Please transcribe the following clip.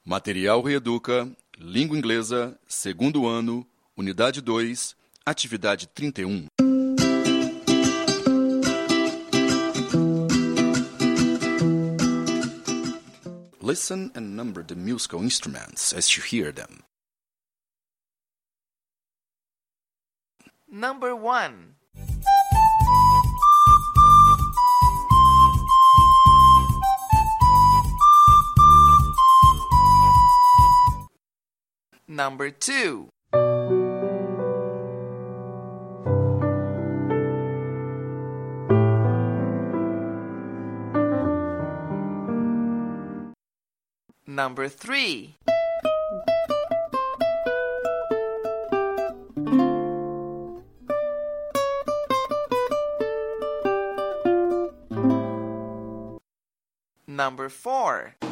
Material Reeduca, Língua Inglesa, segundo ano, Unidade 2, Atividade 31. Listen and number the musical instruments as you hear them. Number 1. Number 2. Number 3. Number 4.